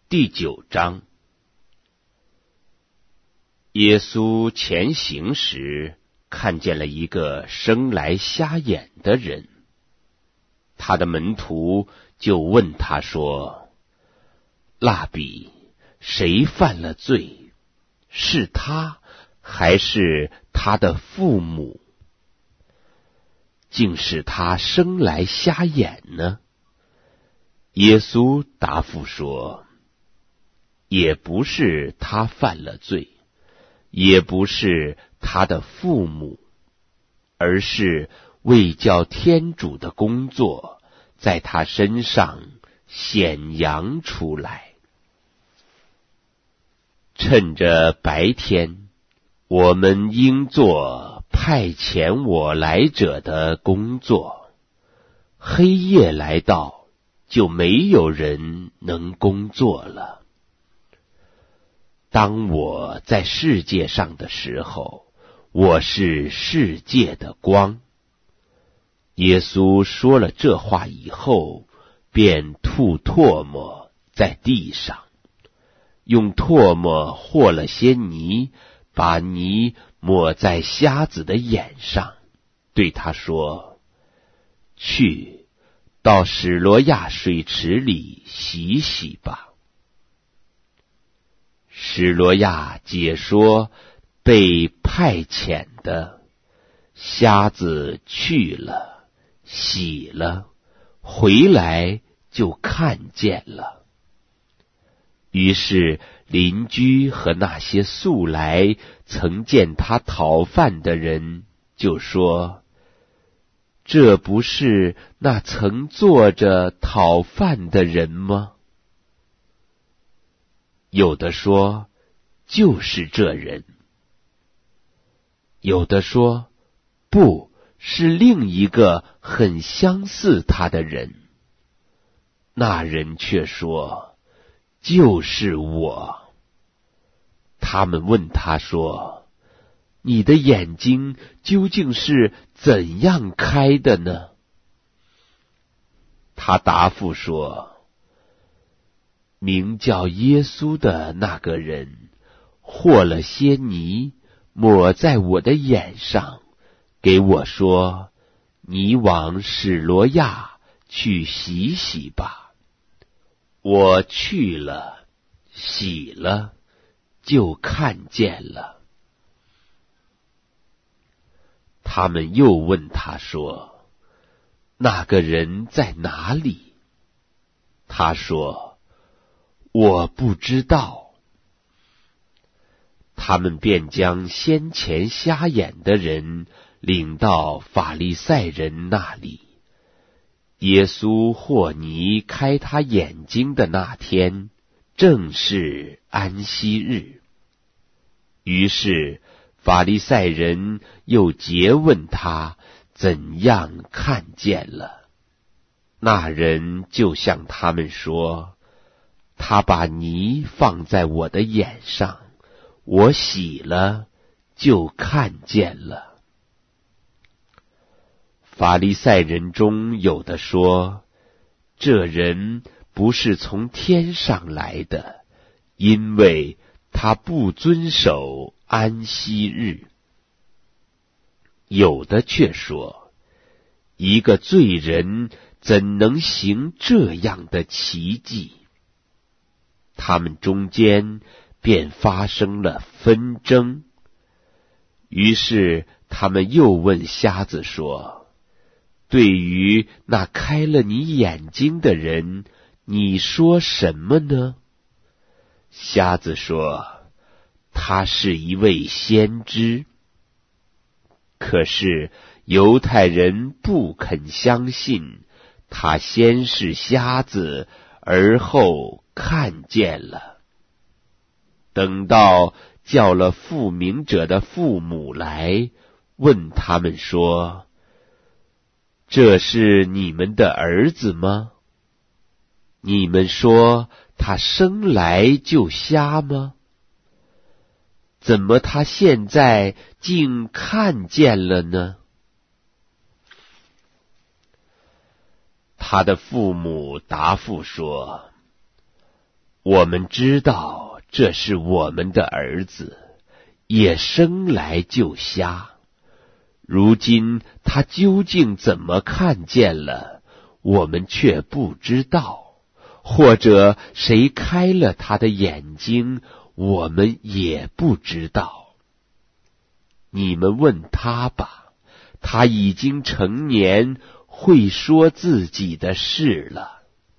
第9章。耶稣前行时，看见了一个生来瞎眼的人，他的门徒就问他说：辣彼，谁犯了罪？是他还是他的父母，竟使他生来瞎眼呢？耶稣答复说：也不是他犯了罪，也不是他的父母，而是为叫天主的工作在他身上显扬出来。趁着白天，我们应做派遣我来者的工作，黑夜来到，就没有人能工作了。当我在世界上的时候，我是世界的光。耶稣说了这话以后，便吐唾沫在地上，用唾沫和了些泥，把泥抹在瞎子的眼上，对他说：去，到史罗亚水池里洗洗吧。史罗亚解说被派遣的，瞎子去了，洗了，回来就看见了。于是邻居和那些素来曾见他讨饭的人就说：这不是那曾坐着讨饭的人吗？有的说就是这人，有的说不，是另一个很相似他的人。那人却说就是我。他们问他说：你的眼睛究竟是怎样开的呢？他答复说：名叫耶稣的那个人和了些泥，抹在我的眼上，给我说：你往史罗亚去洗洗吧。我去了，洗了，就看见了。他们又问他说：那个人在哪里？他说：我不知道。他们便将先前瞎眼的人领到法利赛人那里。耶稣和泥开他眼睛的那天，正是安息日。于是法利赛人又诘问他怎样看见了。那人就向他们说：他把泥放在我的眼上，我洗了，就看见了。法利赛人中有的说：这人不是从天上来的，因为他不遵守安息日。有的却说：一个罪人怎能行这样的奇迹？他们中间便发生了纷争。于是他们又问瞎子说：对于那开了你眼睛的人，你说什么呢？瞎子说：他是一位先知。可是犹太人不肯相信，他先是瞎子，而后看见了。等到叫了复明者的父母来，问他们说：这是你们的儿子吗？你们说他生来就瞎吗？怎么他现在竟看见了呢？他的父母答复说： 我们知道这是我们的儿子，也生来就瞎。如今他究竟怎么看见了，我们却不知道，或者谁开了他的眼睛，我们也不知道。你们问他吧，他已经成年，会说自己的事了。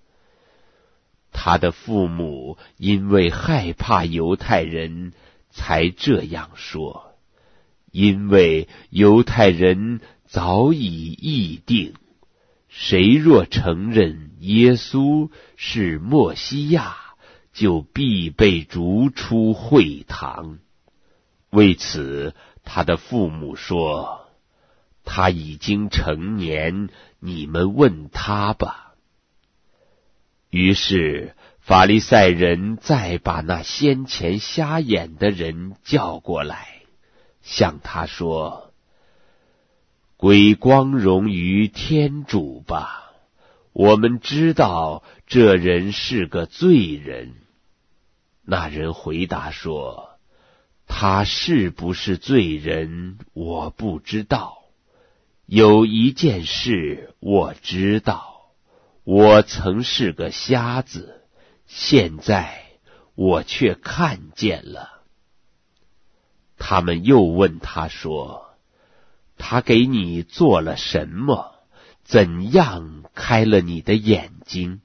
他的父母因为害怕犹太人，才这样说，因为犹太人早已议定，谁若承认耶稣是默西亚，就必被逐出会堂。为此，他的父母说，他已经成年，你们问他吧。于是法利赛人再把那先前瞎眼的人叫过来，向他说，归光荣于天主吧，我们知道这人是个罪人。那人回答说，他是不是罪人，我不知道。有一件事我知道，我曾是个瞎子，现在我却看见了。他们又问他说，他给你做了什么？怎样开了你的眼睛？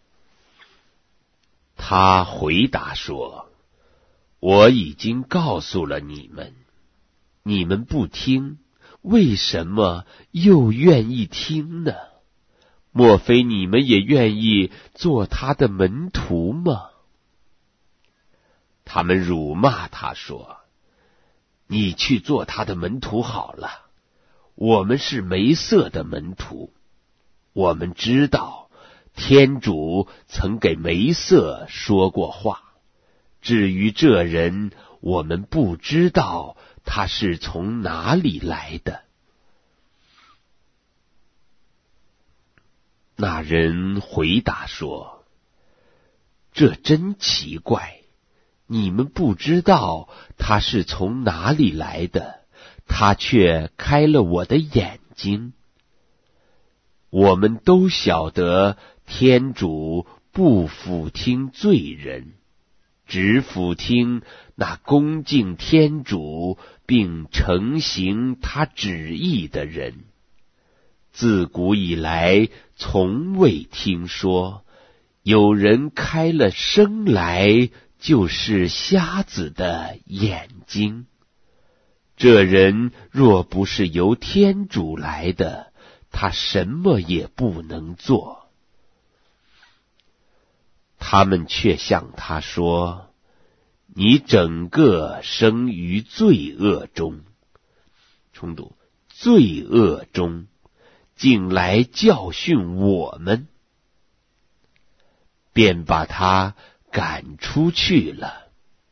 他回答说，我已经告诉了你们，你们不听，为什么又愿意听呢？莫非你们也愿意做他的门徒吗？他们辱骂他说，你去做他的门徒好了，我们是梅瑟的门徒。我们知道天主曾给梅瑟说过话，至于这人，我们不知道他是从哪里来的。那人回答说，这真奇怪，你们不知道他是从哪里来的，他却开了我的眼睛。我们都晓得天主不俯听罪人，只俯听那恭敬天主并承行他旨意的人。自古以来，从未听说有人开了生来就是瞎子的眼睛。这人若不是由天主来的，他什么也不能做。他们却向他说，你整个生于罪恶中，重读，罪恶中，竟来教训我们，便把他赶出去了。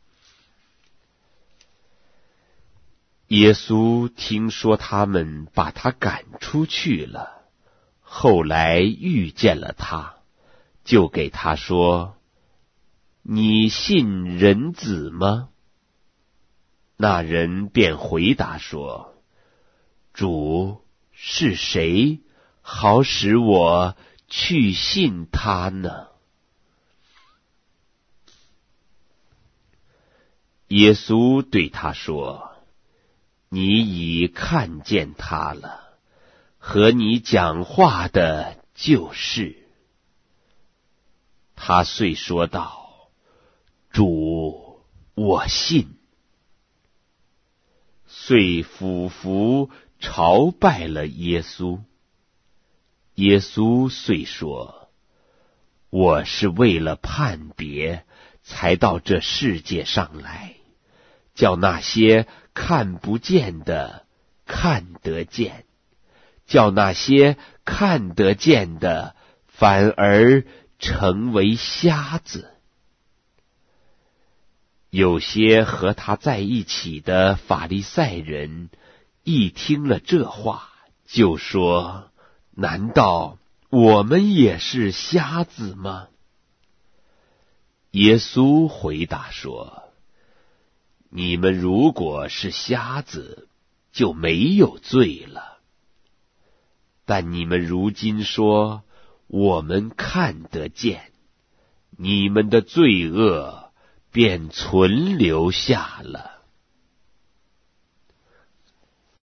耶稣听说他们把他赶出去了，后来遇见了他，就给他说，你信人子吗？那人便回答说，主，是谁好使我去信他呢？耶稣对他说，你已看见他了，和你讲话的就是。他遂说道，主，我信。遂俯伏朝拜了耶稣。耶稣遂说，我是为了判别，才到这世界上来，叫那些看不见的看得见，叫那些看得见的反而成为瞎子。有些和他在一起的法利赛人一听了这话，就说，难道我们也是瞎子吗？ 耶稣回答说：你们如果是瞎子，就没有罪了。但你们如今说，我们看得见，你们的罪恶便存留下了。